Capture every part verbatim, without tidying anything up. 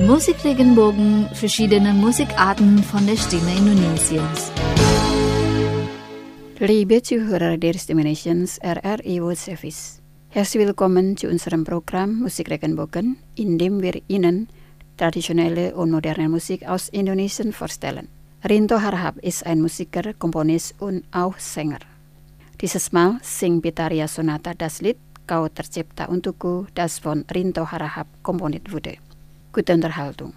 Musikregenbogen, verschiedene Musikarten von der Stimme Indonesiens. Liebe Zuhörer der Stimme Nations R R I World Service. Herzlich willkommen zu unserem Programm Musikregenbogen, in dem wir Ihnen traditionelle und moderne Musik aus Indonesien vorstellen. Rinto Harahap ist ein Musiker, Komponis und auch Sänger. Dieses Mal singt Bitaria Sonata das Lied Kau Tercipta Untukku, das von Rinto Harahap komponiert wurde. Gute Unterhaltung.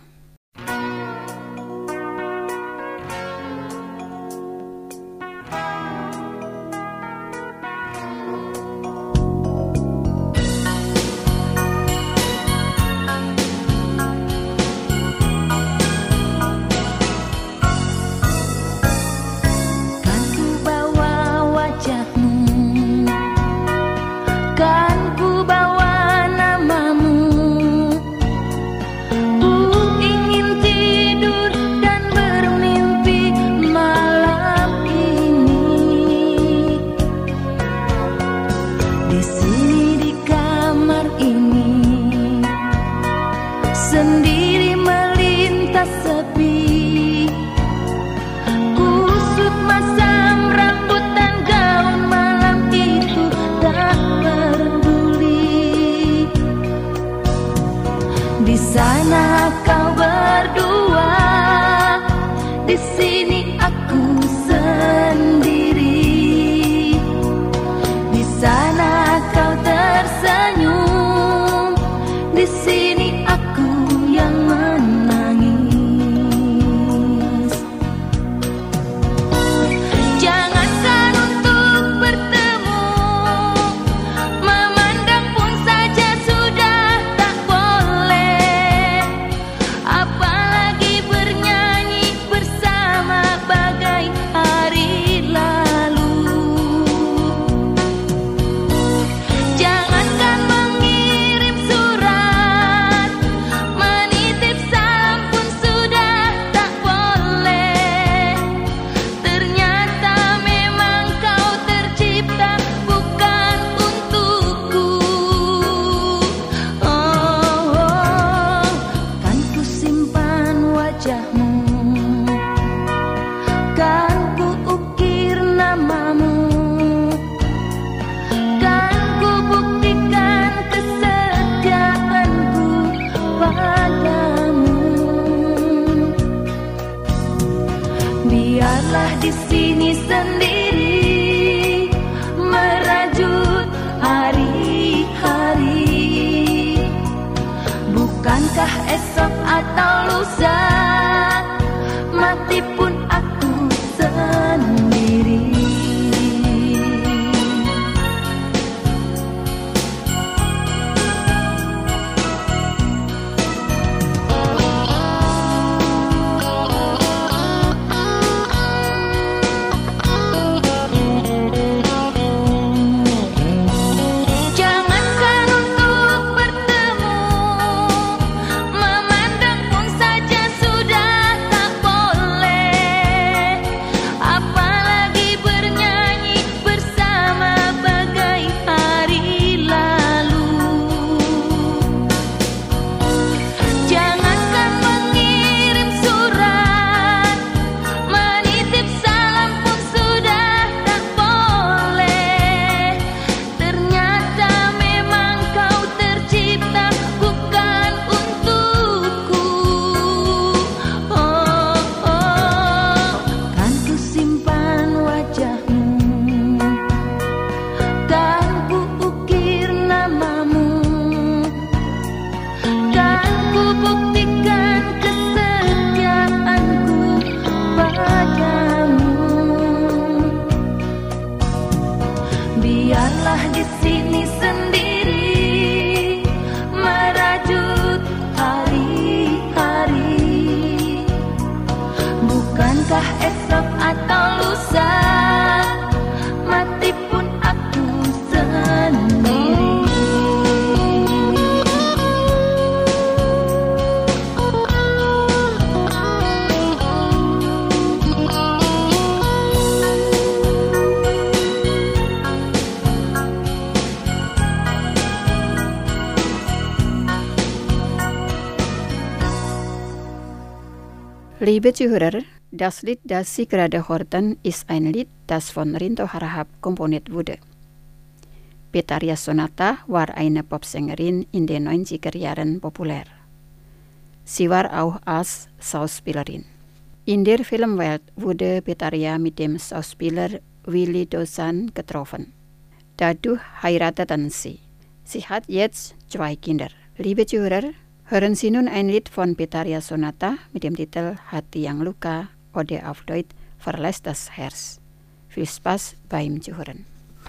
Memandang pun saja sudah tak boleh. Liebe Zuhörer, das Lied, das Sie gerade hörten, ist ein Lied, das von Rinto Harahap komponiert wurde. Betaria Sonata war eine Popsängerin in den neunziger Jahren populär. Sie war auch als Schauspielerin. In der Filmwelt wurde Betaria mit dem Schauspieler Willy Dawson getroffen. Dadurch heirateten sie. Sie hat jetzt zwei Kinder. Liebe Zuhörer, hören Sie nun ein Lied von Betaria Sonata mit dem Titel Hati yang Luka oder auf Deutsch Verlässt das Herz. Viel Spaß beim Zuhören.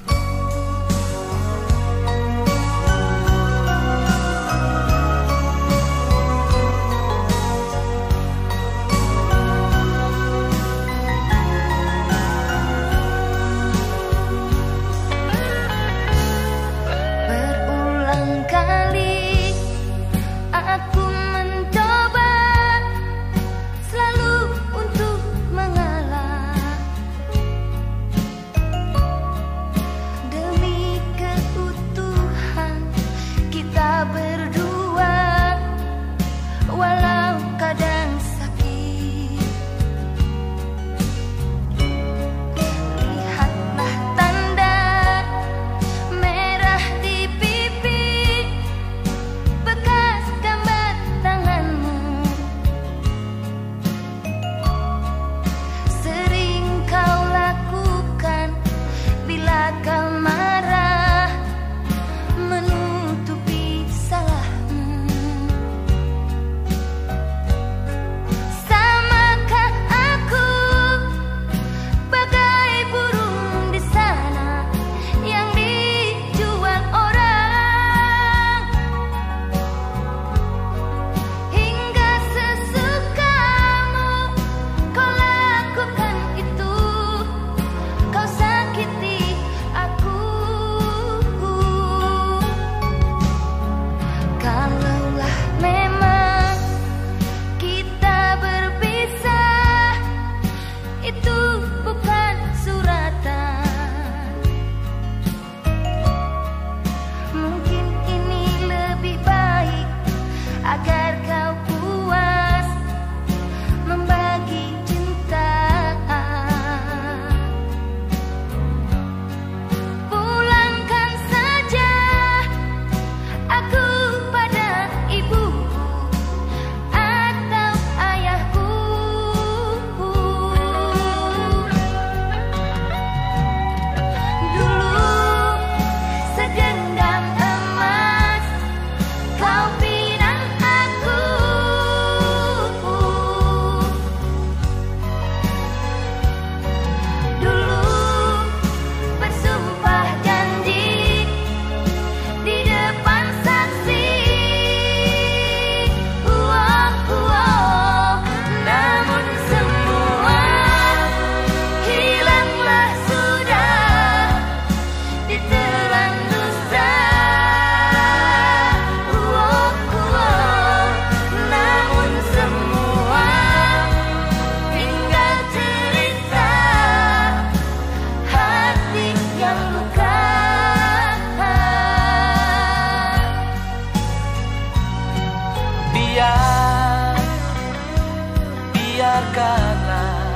biarkanlah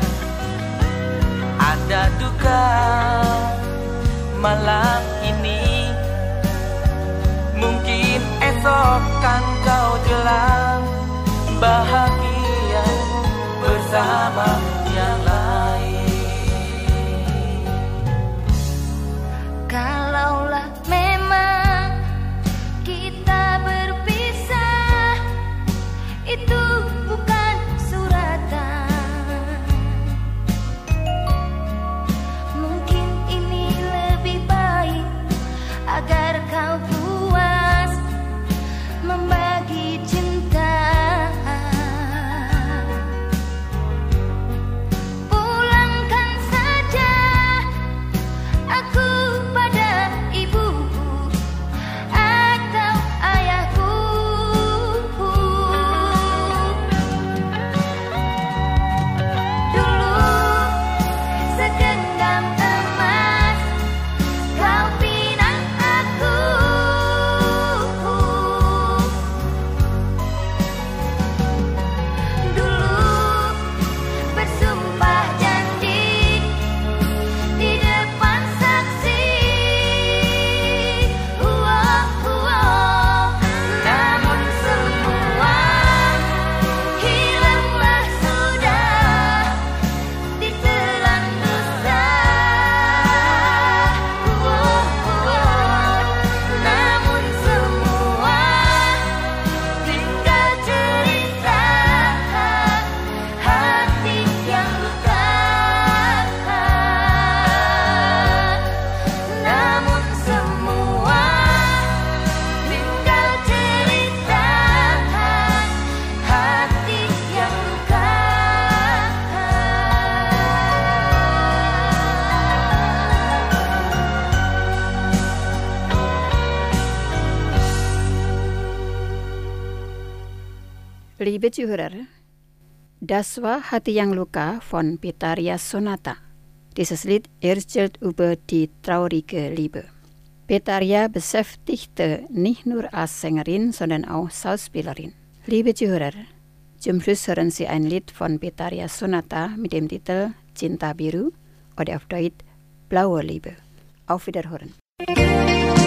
ada duka malam ini. Mungkin esok kan kau jelang bahagia bersama yang lain. Kalaulah memang kita berpisah, itu bukan suratan. Mungkin ini lebih baik agar kau puas membagi cinta. Liebe Zuhörer, das war Hati yang Luka von Petharia Sonata. Dieses Lied erzählt über die traurige Liebe. Petharia beschäftigte nicht nur als Sängerin, sondern auch Schauspielerin. Liebe Zuhörer, zum Schluss hören Sie ein Lied von Petharia Sonata mit dem Titel Cinta Biru oder auf Deutsch Blaue Liebe. Auf Wiederhören.